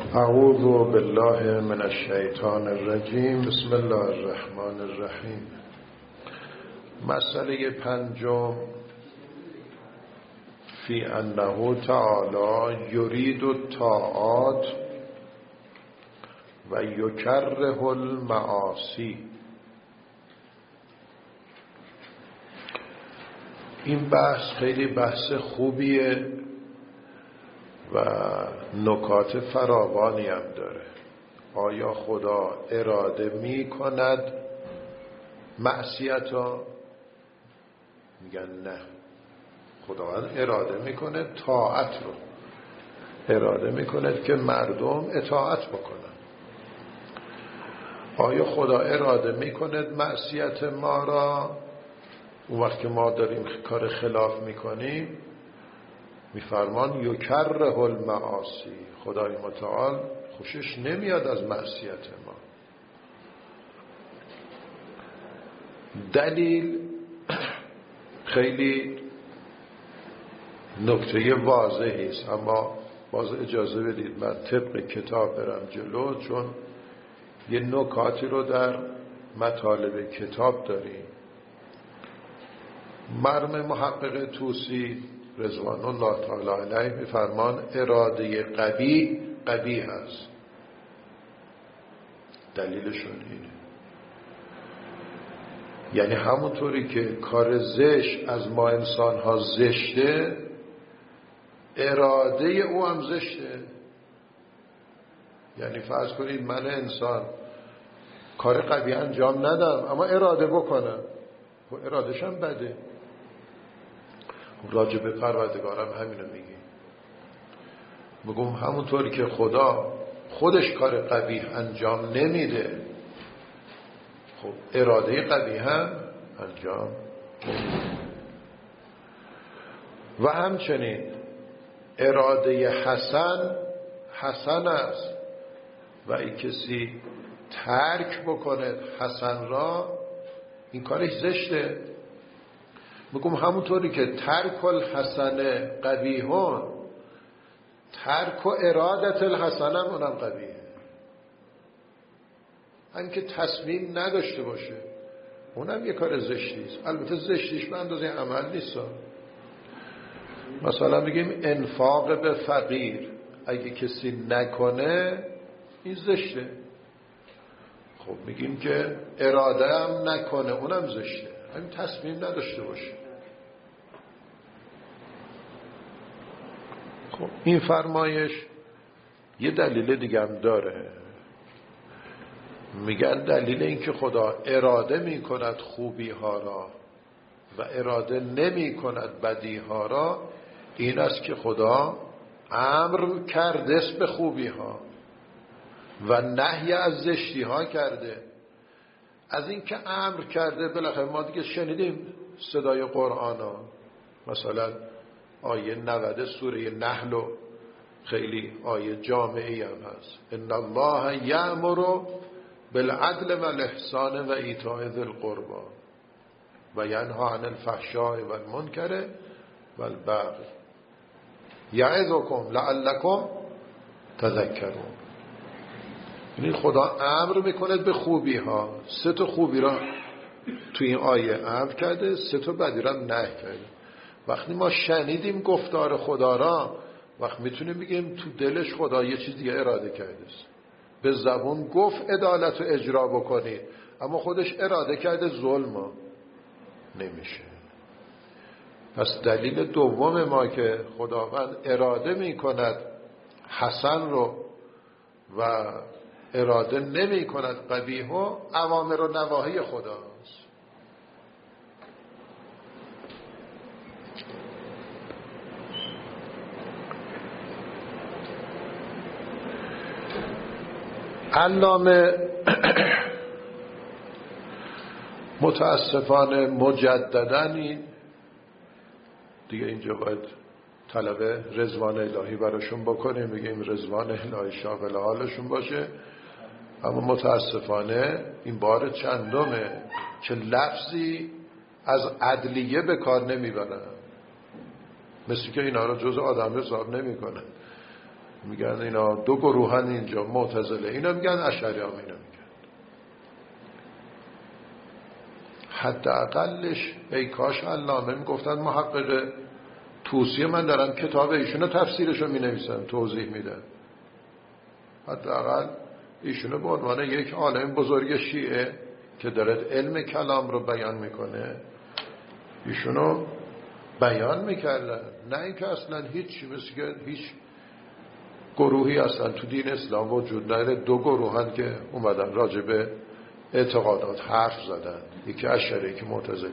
اعوذ بالله من الشیطان الرجیم. بسم الله الرحمن الرحیم. مسئله پنجم، فی انه تعالی یرید الطاعات و یکره المعاصی. این بحث خیلی بحث خوبیه و نکات فراوانی هم داره. آیا خدا اراده می کند معصیت ها؟ میگن نه، خداوند اراده میکنه طاعت رو، اراده میکنه که مردم اطاعت بکنن. آیا خدا اراده میکند معصیت ما را؟ اون وقت که ما داریم کار خلاف میکنیم میفرمان یکره المعاصی، خدای متعال خوشش نمیاد از معصیت ما. دلیل خیلی نکته واضحی است، اما باز اجازه بدید من طبق کتاب برم جلو، چون یه نکاتی رو در مطالب کتاب داریم. مرحوم محقق طوسی رضوان الله تعالی علیه میفرمان اراده قبیح هست. دلیلشون اینه، یعنی همونطوری که کار زشت از ما انسان ها زشته، اراده او هم زشته. یعنی فرض کنید من انسان کار قبیح انجام ندم اما اراده بکنم، ارادهش هم بده. راجع به پروردگارم همینو میگم همونطوری که خدا خودش کار قبیح انجام نمیده، خب اراده قبیح هم انجام نمیده. و همچنین اراده حسن است و این کسی ترک بکنه حسن را، این کارش زشته. میگم همونطوری که ترک الحسن قبیحون، ترک و ارادت الحسن هم اونم قبیحه. هم که تصمیم نداشته باشه اونم یه کار زشتیست. البته زشتیش به اندازه عمل نیست. مثلا میگیم انفاق به فقیر اگه کسی نکنه این زشته. خب میگیم که اراده هم نکنه اونم زشته، همین تصمیم نداشته باشه. خب این فرمایش یه دلیل دیگه هم داره. میگن دلیل این که خدا اراده میکند خوبی ها را و اراده نمی کند بدی ها را این است که خدا امر کرده به خوبی ها و نهی از زشتی ها کرده. از این که امر کرده بالاخره ما دیگه شنیدیم صدای قرآن ها، مثلا آیه 90 سوره نحل و خیلی آیه جامعی هم هست. ان الله یأمر بالعدل و الاحسان و ایتاء ذی القربى و ینهی عن الفحشاء و المنکر و البغی یعظکم لعلکم تذکرون. یعنی خدا امر میکنه به خوبی ها. 3 تا خوبی را تو این آیه امر کرده، 3 تا بدی را نهی کرده. وقتی ما شنیدیم گفتار خدا را، وقت میتونیم بگیم تو دلش خدا یه چیز دیگه اراده کرده است. به زبون گفت عدالت رو اجرا بکنید اما خودش اراده کرده ظلم نمیشه. پس دلیل دوم ما که خداوند اراده میکند حسن رو و اراده نمی کند قبیح و اوامر و نواهی خداست. علامه متاسفانه مجدداً این دیگه اینجا باید طلب رضوان الهی براشون بکنیم، بگیم رضوان الهی شامل حالشون باشه. اما متاسفانه این بار چندمه که لفظی از عدلیه به کار نمیبرن، مثل که اینا رو جز آدم حساب نمی کنن. میگن اینا دو گروهن اینجا، معتزله اینا میگن، اشعری هم اینا میگن. حداقلش ای کاش علامه میگفتن محقق طوسی من دارم کتاب ایشونو تفسیرشو مینویسم توضیح میدن، حداقل ایشونو به عنوان یک عالم بزرگ شیعه که داره علم کلام رو بیان میکنه ایشونو بیان میکردن، نه اینکه اصلا هیچ مثل که هیچ گروهی اصلا تو دین اسلام وجود نداره. دو گروهن که اومدن راجع به اعتقادات حرف زدن، یکی اشعری یکی معتزله.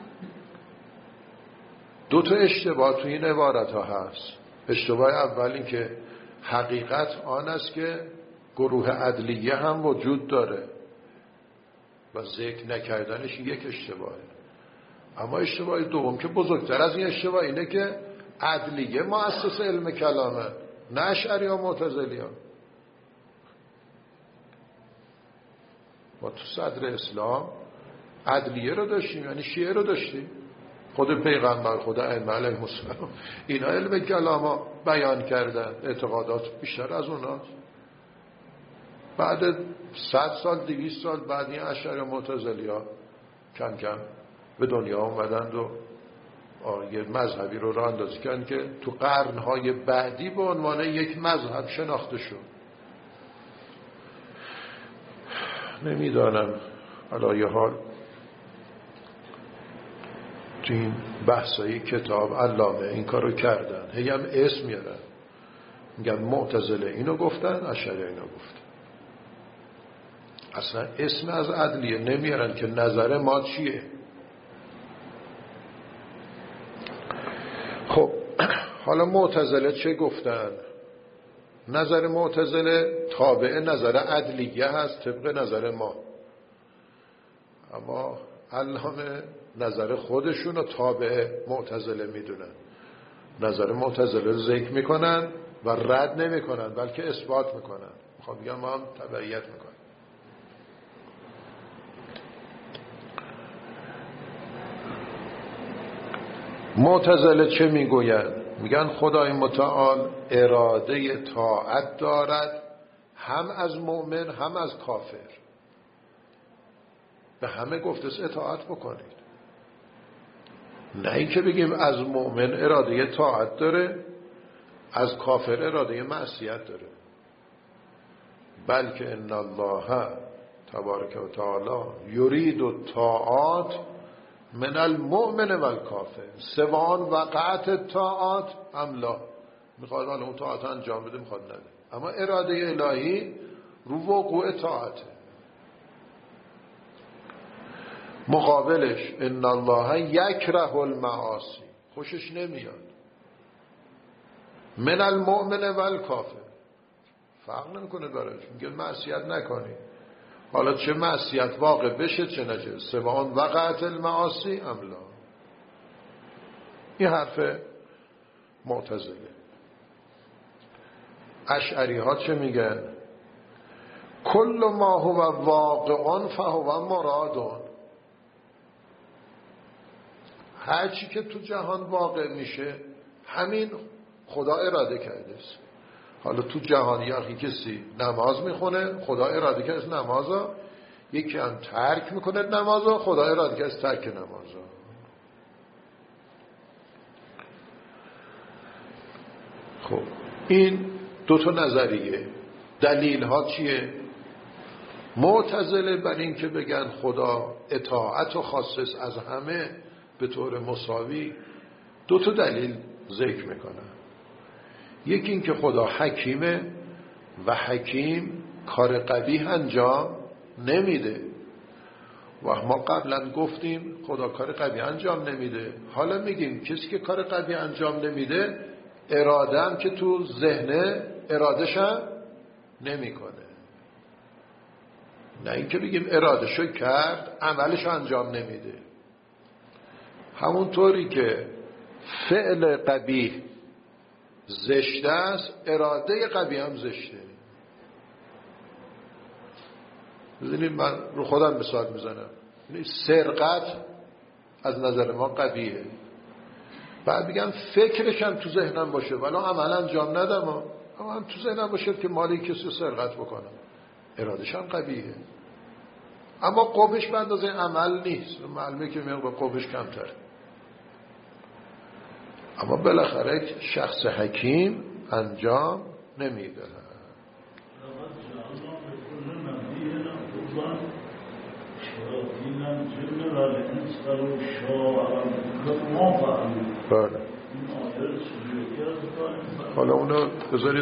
دو تا اشتباه تو این عبارت ها هست. اشتباه اول این که حقیقت آن است که گروه عدلیه هم وجود داره و ذکر نکردنش یک اشتباهه. اما اشتباه دوم که بزرگتر از این اشتباه اینه که عدلیه مؤسس علم کلامه، نه اشعری ها معتزلی ها. ما تو صدر اسلام عدلیه رو داشتیم، یعنی شیعه رو داشتیم. خود پیغمبر، خود ائمه علیهم السلام اینا علم کلام بیان کردن، اعتقادات بیشتر از اوناست. بعد 100 سال 200 سال بعد این اشعری و معتزلی ها کم کم به دنیا اومدند و یه مذهبی رو راه اندازی کردن که تو قرنهای بعدی به عنوان یک مذهب شناخته شد. نمیدانم علی حال تو این بحثای کتاب علامه این کارو کردن، هی هم اسم میارن، میگن معتزله اینو گفتن، اشعری اینو گفتن. اصلا اسم از عدلیه نمیارن که نظر ما چیه. خب حالا معتزله چه گفتن؟ نظر معتزله تابع نظر عدلیه هست طبق نظر ما، اما علامه نظر خودشون رو تابع معتزله میدونن. نظر معتزله رو ذکر میکنن و رد نمیکنن بلکه اثبات میکنن. میخوام بگم ما هم تبعیت میکنن. معتزله چه میگوین؟ میگن خدای متعال اراده طاعت دارد، هم از مؤمن هم از کافر. به همه گفته اطاعت بکنید. نه اینکه بگیم از مؤمن اراده طاعت داره، از کافر اراده معصیت داره، بلکه ان الله تبارک و تعالی یرید الطاعات من المؤمن و الکافر سواء وقعت الطاعات ام لا. میخواد حالا اون طاعت انجام بده، میخواد نده، اما اراده الهی رو وقوع طاعته. مقابلش ان الله یکره المعاصی، خوشش نمیاد. من المؤمن و الکافر، فرق نمیکنه براش، میگه معصیت نکنی. حالا چه معصیت واقع بشه چه نشه، سواء وقعت المعاصی ام لا. این حرف معتزله. اشعری ها چه میگن؟ کل ما هو واقع فهو مراد. هر چی که تو جهان واقع میشه همین خدا اراده کرده است. حالا تو جهان یکی کسی نماز میخونه، خدا اراده کرده از نمازا، یکی هم ترک میکنه نمازا، خدا اراده کرده از ترک نمازا. خب این دو تا نظریه. دلیل ها چیه؟ معتزله بر این که بگن خدا اطاعت و خاصس از همه به طور مساوی، دو تا دلیل ذکر میکنن. یکی این که خدا حکیمه و حکیم کار قبیح انجام نمیده و ما قبلا گفتیم خدا کار قبیح انجام نمیده. حالا میگیم کسی که کار قبیح انجام نمیده اراده هم که تو ذهنه ارادش هم نمیکنه. نه اینکه بگیم ارادشو کرد عملشو انجام نمیده. همونطوری که فعل قبیح زشته است، اراده قبیح هم زشته. ببینید من رو خودم مثال میزنم. سرقت از نظر ما قبیحه، بعد میگم فکرش هم تو ذهنم باشه ولی عمل انجام ندم، اما هم تو ذهنم باشد که مالی کسی رو سرقت بکنم، ارادش هم قبیحه، اما قوبش به اندازه عمل نیست، معلومه که مقدار قوبش کمتره. اما بالاخره شخص حکیم انجام نمیده. بله. حالا اونو بذارید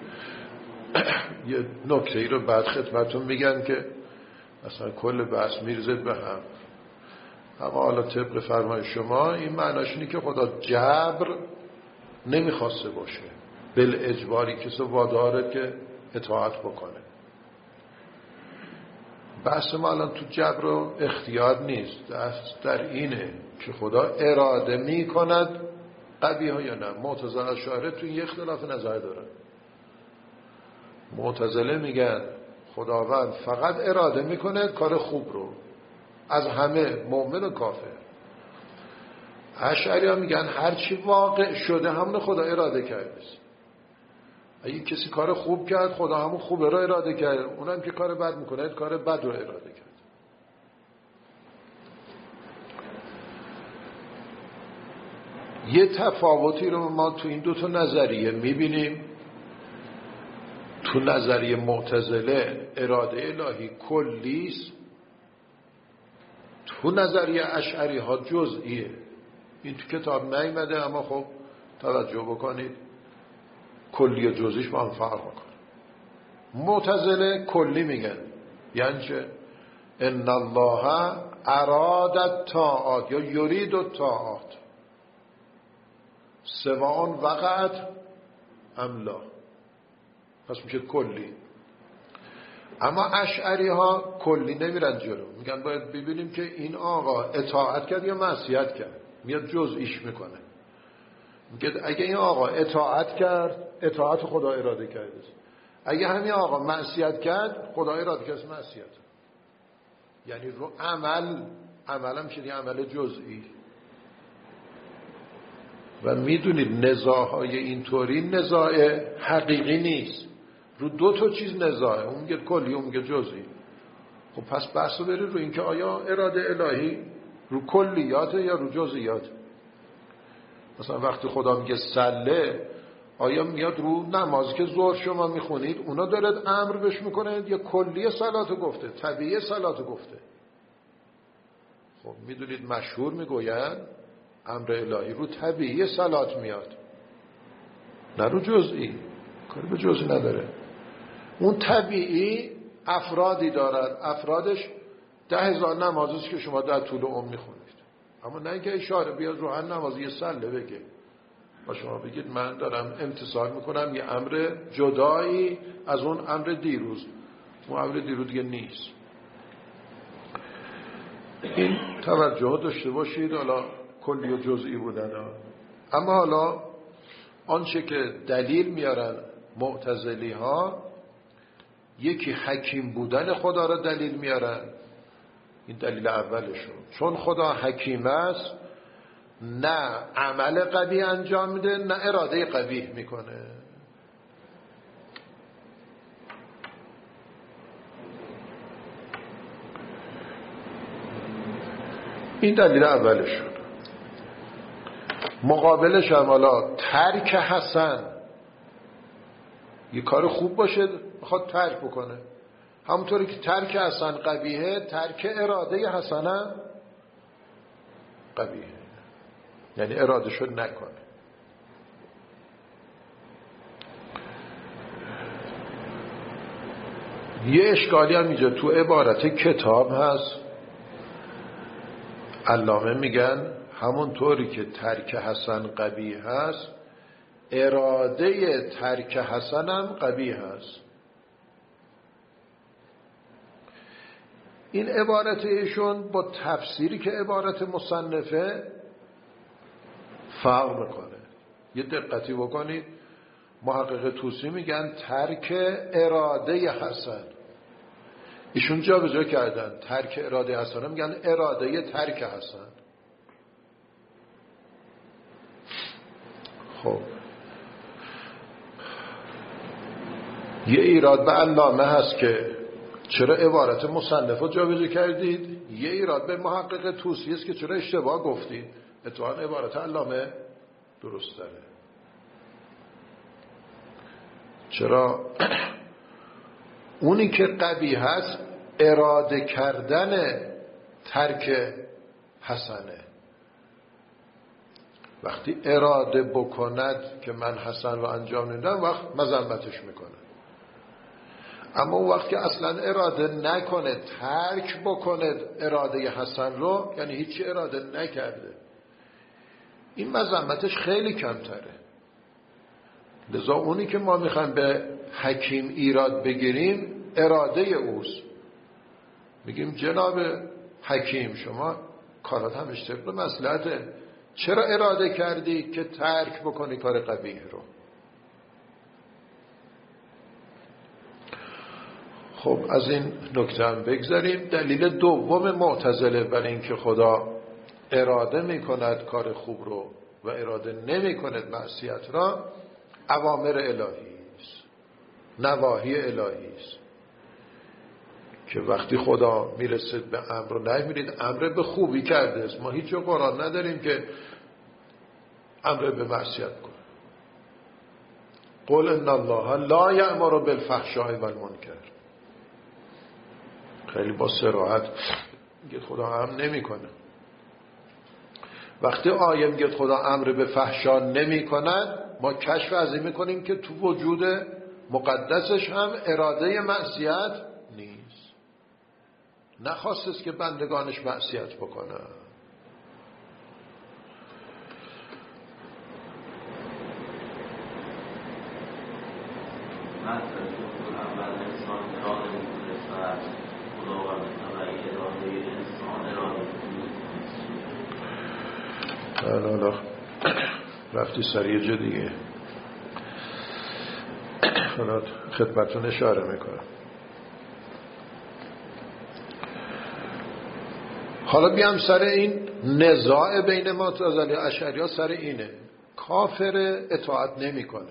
یه نکته ای رو بعد خدمتون میگن که اصلا کل بحث میرزه به هم. اما حالا طبق فرمای شما این معناش اینه که خدا جبر نمیخواسته باشه، بالاجباری کسی واداره که اطاعت بکنه. بحث ما الان تو جبر و اختیار نیست، دست در اینه که خدا اراده میکند قبیح ها یا نه. معتزله اشاعره تو این اختلاف نظر دارن. معتزله میگن خداوند فقط اراده میکنه کار خوب رو از همه، مؤمن و کافر. اشعری ها میگن هرچی واقع شده همون خدا اراده کرده. اگه کسی کار خوب کرد خدا همون خوبه رو اراده کرد، اونم که کار بد میکنه کار بد رو اراده کرد. یه تفاوتی رو ما تو این دوتا نظریه میبینیم. تو نظریه معتزله اراده الهی کلیست، تو نظریه اشعری ها جزئیه. این تو کتاب نیامده اما خب توجه بکنید کلی و جزئیش با هم فرق میکنه. معتزله کلی میگن، یعنی چه؟ ان الله اراد الطاعات یا یرید الطاعات سواء وقعت ام لا، پس میشه کلی. اما اشعری ها کلی نمیرن جلو، میگن باید ببینیم که این آقا اطاعت کرد یا معصیت کرد، میاد جزئیش میکنه. میگه اگه این آقا اطاعت کرد اطاعت خدا اراده کرده، اگه همین آقا معصیت کرد خدا اراده کرده معصیت. یعنی رو عملم شدی عمل جزئی. و میدونید نزاعهای اینطوری نزاع حقیقی نیست، رو دو تا چیز نزاعه، اون میگه کلی اون میگه جزئی. خب پس بحثو بری رو اینکه آیا اراده الهی رو کلیاته یا رو جزئیاته. مثلا وقتی خدا میگه صله، آیا میاد رو نمازی که ظهر شما میخونید اونا دارد امر بهش میکنه یا کلی صلاتو گفته، طبیعی صلاتو گفته؟ خب میدونید مشهور میگوین امر الهی رو طبیعی صلات میاد، نه رو جزئی. کاری به جزئی نداره. اون طبیعی افرادی دارد، افرادش 10,000 نمازیست که شما در طول عمر میخونید. اما نه اینکه اشاره بیاد رو هر نمازی یه سله بگه با شما بگید من دارم امتثال میکنم یه امر جدایی از اون امر دیروز. اون امر دیروز دیگه نیست. این توجه داشته باشید. حالا کلی و جزئی بودن اما حالا آنچه که دلیل میارن معتزلی ها، یکی حکیم بودن خدا را دلیل میارن. این دلیل اولشون، چون خدا حکیم است نه عمل قبیح انجام میده نه اراده قبیح میکنه. این دلیل اولشون. مقابلش هم حالا ترک حسن، یه کار خوب باشه بخواد ترک بکنه، همونطوری که ترک حسن قبیحه ترک اراده حسنه قبیحه، یعنی اراده شد نکنه. یه اشکالی هم اینجا تو عبارت کتاب هست. علامه میگن همونطوری که ترک حسن قبیح هست اراده ترک حسن هم قبیح هست. این عبارت ایشون با تفسیری که عبارت مصنفه فرق میکنه. یه دقتی بکنید. محقق طوسی میگن ترک اراده حسن، ایشون جا به جا کردن ترک اراده حسن، میگن اراده ترک حسن. خب یه ایراد به علامه هست که چرا عبارت مصنف رو جابجا کردید، یه ایراد به محقق طوسی است که چرا اشتباه گفتید. اتفاقاً عبارت علامه درست داره. چرا؟ اونی که قبیح هست اراده کردن ترک حسنه. وقتی اراده بکند که من حسن رو انجام ندم، وقت مذمتش میکنه. اما اون وقت که اصلا اراده نکنه، ترک بکنه اراده حسن رو، یعنی هیچی اراده نکرده، این مذمتش خیلی کمتره. لذا اونی که ما میخوایم به حکیم ایراد بگیریم اراده اوست. میگیم جناب حکیم شما کارات همش طبق مصلحته، چرا اراده کردی که ترک بکنی کار قبیح رو؟ خب از این نکته هم بگذاریم. دلیل دوم معتزله برای اینکه خدا اراده میکند کار خوب رو و اراده نمیکند معصیت را، اوامر الهی است، نواهی الهی است، که وقتی خدا میرسید به امر و نهی میرید امر به خوبی کرده است. ما هیچ قرآن نداریم که امر به معصیت کنه. قل ان الله لا یأمر بالفحشاء والمنکر. خیلی با صراحت میگه خدا امر نمیکنه. وقتی آیه میگه خدا امر به فحشا نمیکند، ما کشف از این میکنیم که تو وجود مقدسش هم اراده معصیت نیست. نخواست که بندگانش معصیت بکنن. حالا رفتی سر یه جا دیگه، حالا خدمتون اشاره میکنم. حالا بیام سر این نزاع بین معتزله و اشعری سر اینه. کافر اطاعت نمیکنه،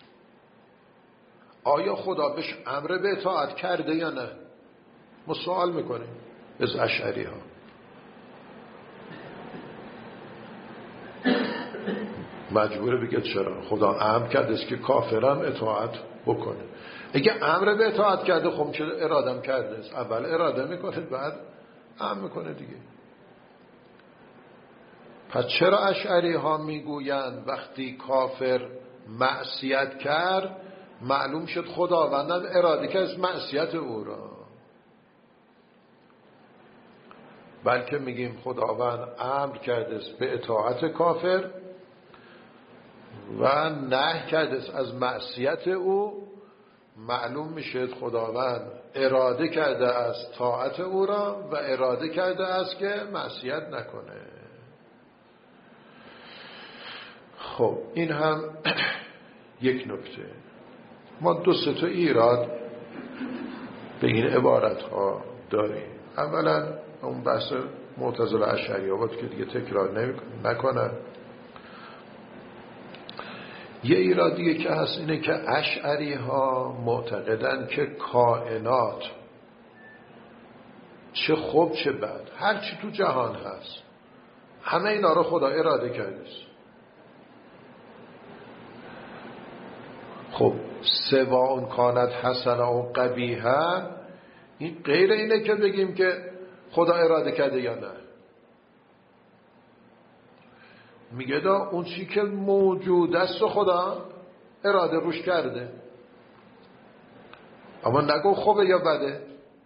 آیا خدا بهش امر به اطاعت کرده یا نه؟ ما سوال میکنیم از اشعری ها. مجبوره بگه چرا؟ خدا امر کرده است که کافرم اطاعت بکنه. اگه امر به اطاعت کرده، خب چرا ارادم کرده است؟ اول اراده میکنه بعد امر میکنه دیگه. پس چرا اشعری ها میگویند وقتی کافر معصیت کرد معلوم شد خداوندم اراده کرد از معصیت او را؟ بلکه میگیم خداوند امر کرده است به اطاعت کافر و نهی کرده است از معصیت او. معلوم میشه خداوند اراده کرده از طاعت او را و اراده کرده است که معصیت نکنه. خب این هم یک نکته. ما دو سه تا ایراد به این عبارت ها داریم. اولا اون بحث معتزله اشعری ها بود که دیگه تکرار نکنن. یه ایراد دیگه که هست اینه که اشعری ها معتقدن که کائنات چه خوب چه بد، هر چی تو جهان هست، همه اینا رو خدا اراده کرده است. خب سواء کانت حسنه و قبیحه، این غیر اینه که بگیم که خدا اراده کرده یا نه. میگه دا اون چی که موجود است و خدا اراده روش کرده، اما نگو خوبه یا بده.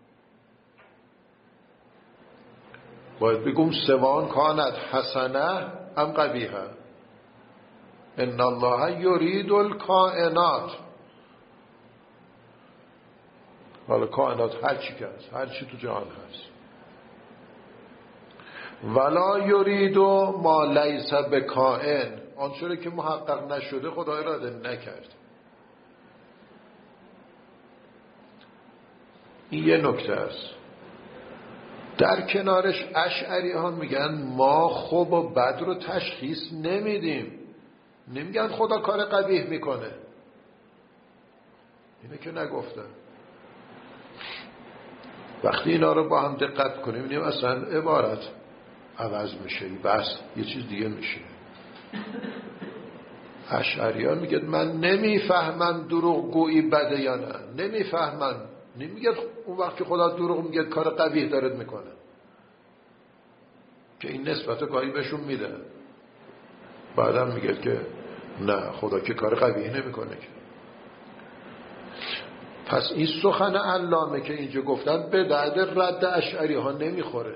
باید بگم سواء کانت حسنه ام قبیحه، ان الله یرید الکائنات. حالا کائنات هر چی که هست، هر چی تو جهان هست. ولا یرید ما لیس بکائن، آنچه که محقق نشده خدا اراده نکرد. این یه نکته است. در کنارش اشعری ها میگن ما خوب و بد رو تشخیص نمیدیم. نمیگن خدا کار قبیح میکنه، اینه که نگفتن. وقتی اینا رو با هم دقت کنیم می‌بینیم اصلا عبارت عوض میشه، بس یه چیز دیگه میشه. اشعریان میگه من نمیفهمم دروغ گویی بده یا نه، نمیفهمم. نمیگه اون وقت که خدا دروغ میگه کار قبیح دارد میکنه، که این نسبت گاهی بهشون میده. بعدم میگه که نه، خدا که کار قبیح نمیکنه که. پس این سخن علامه که اینجا گفتن به درد رد اشعری ها نمیخوره.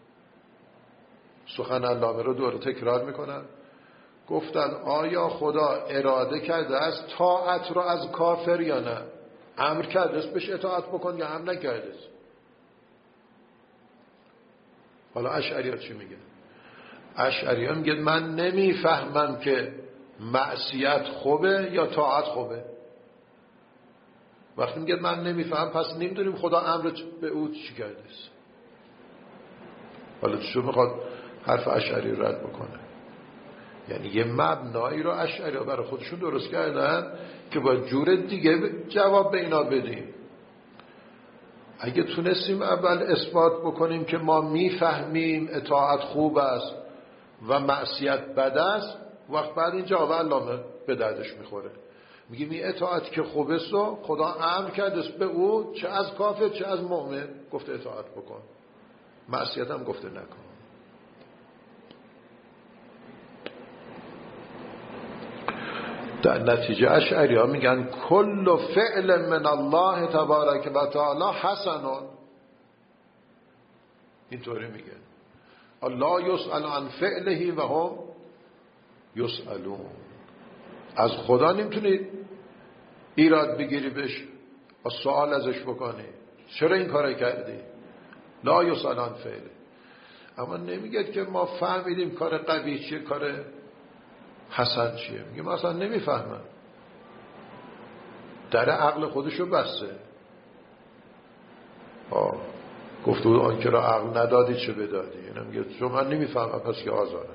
سخن علامه رو دوباره تکرار میکنن. گفتن آیا خدا اراده کرده است طاعت رو از کافر یا نه؟ امر کرده است بهش اطاعت بکن یا امر نکرده است؟ حالا اشعری ها چی میگه؟ اشعری ها میگه من نمیفهمم که معصیت خوبه یا طاعت خوبه. وقتی میگه من نمیفهم، پس نمیدونیم خدا امر به او چی کرده است. حالا چون میخواد حرف اشعری رد بکنه، یعنی یه مبنایی رو اشعری ها برای خودشون درست کردن که با جور دیگه جواب به اینا بدیم. اگه تونستیم اول اثبات بکنیم که ما میفهمیم اطاعت خوب است و معصیت بد است، وقت بعد این جواب علامه به دردش میخوره. میگیم این اطاعت که خوب است و خدا امر کرده است به او، چه از کافر چه از مؤمن، گفته اطاعت بکن، معصیت هم گفته نکن. در نتیجه اشعری ها میگن کل فعل من الله تبارک و تعالی حسنون. اینطوری میگه الله یسأل عن فعله و هم یسألون. از خدا نمیتونی ایراد بگیری بهش و سوال ازش بکنی چرا این کار کردی. لا یسأل عن فعله. اما نمیگه که ما فهمیدیم کار قبیح چیه کار حسن چیه. میگه من اصلا نمیفهمم، در عقل خودشو بسته. گفته بود آن که را عقل ندادی چه بدادی. اینم میگه چون من نمیفهمم پس که آزارم.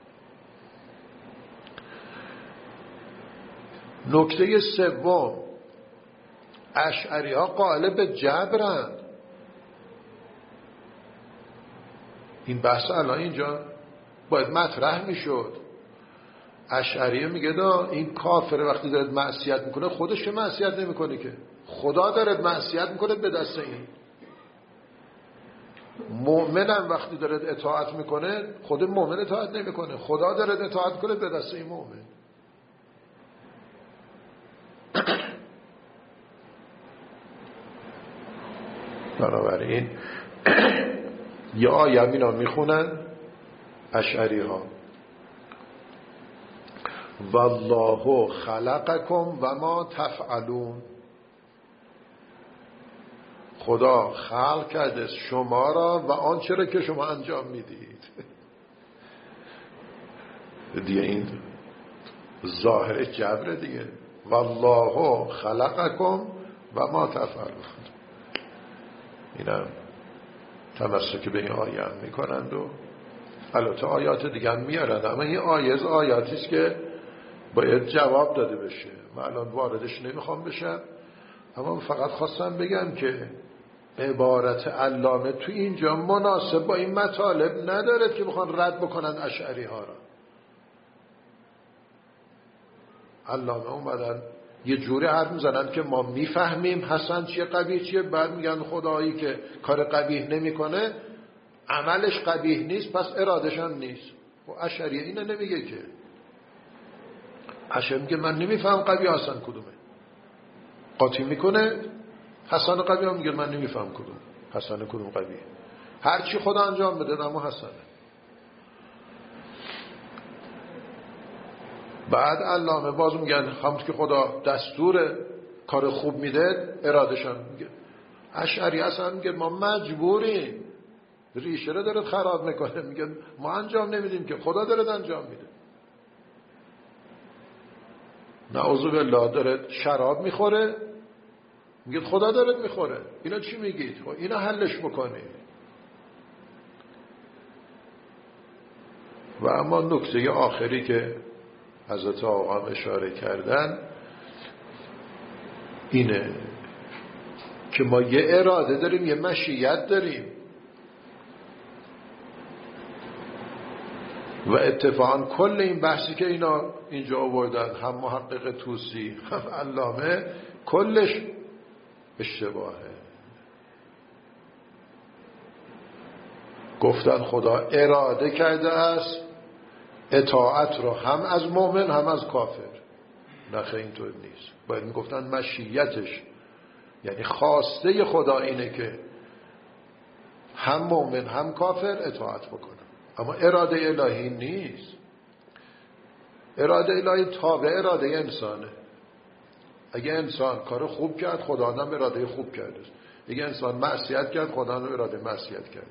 نکته سوم، اشعری ها قائل به جبرند. این بحث الان اینجا باید مطرح میشد. اشعری میگه این کافر وقتی دارد معصیت میکنه خودش که معصیت نمیکنه که، خدا دارد معصیت میکنه به دست این. مؤمنم وقتی دارد اطاعت میکنه خود مؤمن اطاعت نمیکنه، خدا دارد اطاعت کنه به دست این مؤمن. بنابراین یه آیه اینا میخونن اشعری ها والله خلقکم و ما تفعلون. خدا خلق کرده شما را و آنچه را که شما انجام میدید. دیگه این ظاهر جبر دیگه. والله خلقکم و ما تفعلون. اینم تمسک به این آیه هم میکنند و البته آیات دیگه هم میارند، اما این آیاتی است که باید جواب داده بشه. من الان واردش نمیخوام بشم، اما فقط خواستم بگم که عبارت علامه تو اینجا مناسب با این مطالب نداره که بخوان رد بکنن اشعری ها را. علامه اومدن یه جوری حرف میزنن که ما میفهمیم حسن چیه قبیح چیه، بعد میگن خدایی که کار قبیح نمیکنه عملش قبیح نیست پس ارادش هم نیست. و اشعری اینو نمیگه که. اشعری میگه من نمیفهم قبیح حسن کدومه، قاطی میکنه حسن قبیح، میگه من نمیفهم کدوم حسن کدوم قبیح، هر چی خدا انجام بده اما حسنه. بعد علامه باز میگن همونطور که خدا دستور کار خوب میده ارادش هم میگه. اشعری اصلا میگه ما مجبوریم، ریشه رو داره خراب میکنه، میگه ما انجام نمیدیم که خدا داره انجام میده. نعوذ بالله داره شراب میخوره، میگه خدا داره میخوره. اینا چی میگید؟ اینا حلش بکنید. و اما نکته آخری که حضرت آقا اشاره کردن اینه که ما یه اراده داریم، یه مشیت داریم. و اتفاقا کل این بحثی که اینا اینجا آوردن، هم محقق طوسی هم علامه، کلش اشتباهه. گفتن خدا اراده کرده است اطاعت رو هم از مؤمن هم از کافر. نه اینطور نیست. باید میگفتن مشیتش، یعنی خواسته خدا اینه که هم مؤمن هم کافر اطاعت بکنه. اما اراده الهی نیست. اراده الهی تابع اراده انسانه. اگه انسان کار خوب کرد، خدا هم اراده خوب کرده. اگه انسان معصیت کرد، خدا هم اراده معصیت کرد.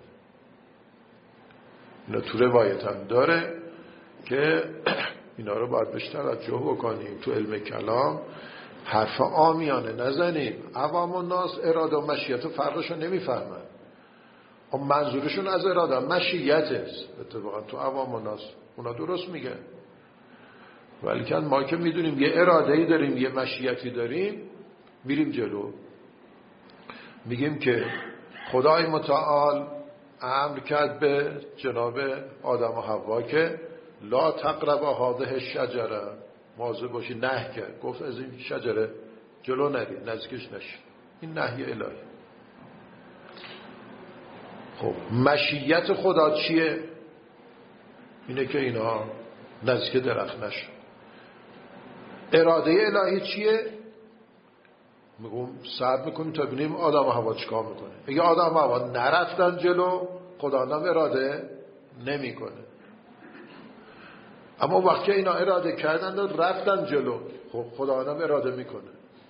اینا تو روایت هم داره که اینا رو باید بهش توجه بکنیم. تو علم کلام حرف عامیانه نزنیم. عوام الناس اراده و مشیت فرقش رو نمیفهمن. منظورشون از اراده مشیت است. اتفاقا تو عوام الناس اونا درست میگن. ولی که ما که میدونیم یه اراده‌ای داریم، یه مشیتی داریم، میریم جلو. میگیم که خدای متعال امر کرد به جناب آدم و حوا که لا تقربا هذه الشجره، مواظب باشی. نهی کرد، گفت از این شجره جلو نرید، نزدیکش نشید. این نهی الهی. خب مشیت خدا چیه؟ اینه که اینا نزدیک درخت نشد. اراده الهی چیه؟ میگم صبر میکنیم تا ببینیم آدم و حوا چیکار میکنه. اگه آدم و حوا نرفتن جلو، خدا هم اراده نمیکنه. اما وقتی اینا اراده کردن و رفتن جلو، خب خدا هم اراده میکنه.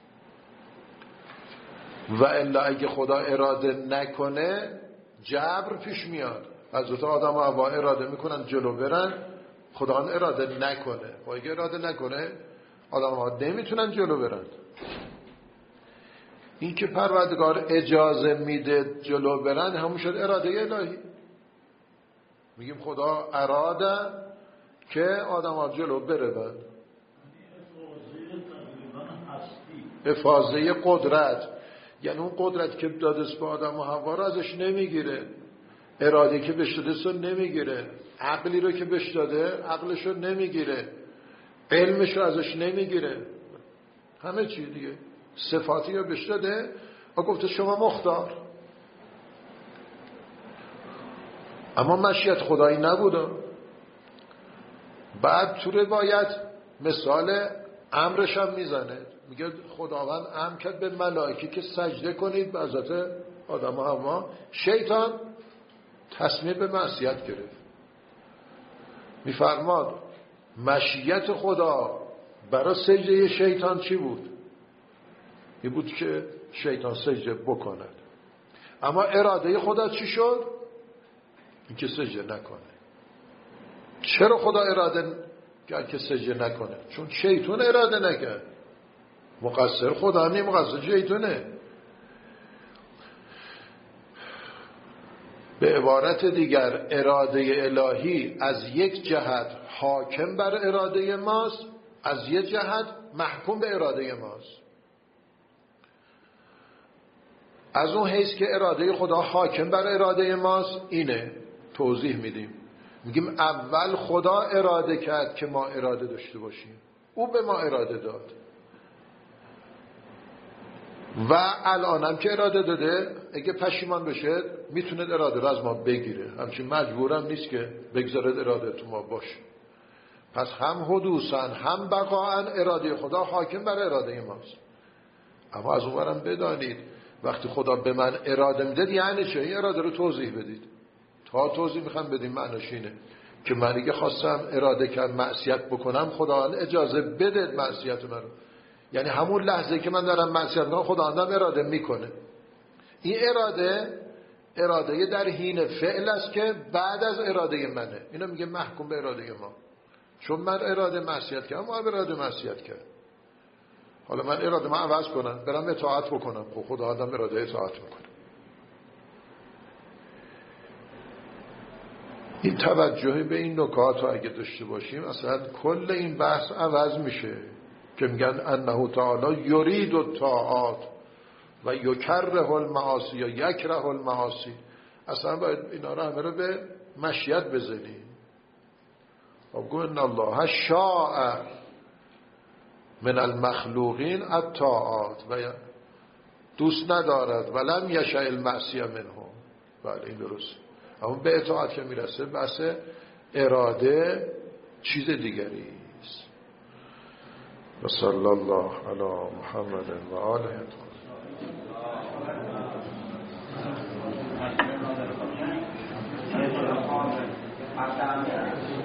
و الا اگه خدا اراده نکنه جبر پیش میاد. حضرت آدم و حوا اراده میکنن جلو برن، خدا هم اراده نکنه. و اگه اراده نکنه آدم و حوا نمیتونن جلو برن. این که پروردگار اجازه میده جلو برن همون شد اراده الهی. میگیم خدا اراده که آدم ها جلو برن. افاضه قدرت، یعنی اون قدرت که داده به آدم و حوا رو ازش نمیگیره. اراده که بهش داده سو نمیگیره. عقلی رو که بهش داده عقلش رو نمیگیره. علمش رو ازش نمیگیره. همه چی دیگه صفاتی رو بهش داده و گفته شما مختار. اما مشیت خدایی نبوده. بعد تو روایت مثال امرش هم میزنه. میگه خداوند امر کرد به ملائکه که سجده کنید به حضرت آدم و حوا. شیطان تصمیم به معصیت گرفت. میفرماد مشیت خدا برای سجده شیطان چی بود؟ این بود که شیطان سجده بکند. اما اراده خدا چی شد؟ این که سجده نکنه. چرا خدا اراده کرد که سجده نکنه؟ چون شیطان اراده نکرد. مقصر خدا نیست، مقصر شیطانه. به عبارت دیگر اراده الهی از یک جهت حاکم بر اراده ماست، از یک جهت محکوم به اراده ماست. از اون حیث که اراده خدا حاکم بر اراده ماست اینه توضیح میدیم. میگیم اول خدا اراده کرد که ما اراده داشته باشیم. او به ما اراده داد و الانم که اراده داده اگه پشیمان بشه میتونه اراده رو از ما بگیره. همچنین مجبورم نیست که بگذارد اراده تو ما باشه. پس هم حدوثاً هم بقاءً اراده خدا حاکم بر اراده ماست. اما از اونورم بدانید وقتی خدا به من اراده میده یعنی چه؟ این اراده رو توضیح بدید. تا توضیح میخوام بدیم معناش اینه که من اگه خواستم اراده کردم معصیت بکنم خدا اجازه بده معصیت من رو. یعنی همون لحظه که من دارم معصیت میکنم خدا اراده میکنه. این اراده در حین فعل است که بعد از اراده منه. اینو میگه محکوم به اراده ما. چون من اراده معصیت کردم ما اراده معصیت کرد. حالا من اراده ما عوض کنم برم اطاعت بکنم، خب خدا اراده اطاعت میکنه. این توجهی به این نکات رو اگه داشته باشیم اصلا کل این بحث عوض میشه. که میگن انه تعالی یرید الطاعات و یکره المعاصی یا یکره المعاصی. اصلا باید اینا رو همه رو به مشیت بزنیم. خب گو ان الله شاء من المخلوقین الطاعات و دوست ندارد ولم یشاء المعصیه منهم. بله این درست. اما به اطاعت که میرسه بحث اراده چیز دیگری است. و صلی الله علی محمد و آله الطاهرین.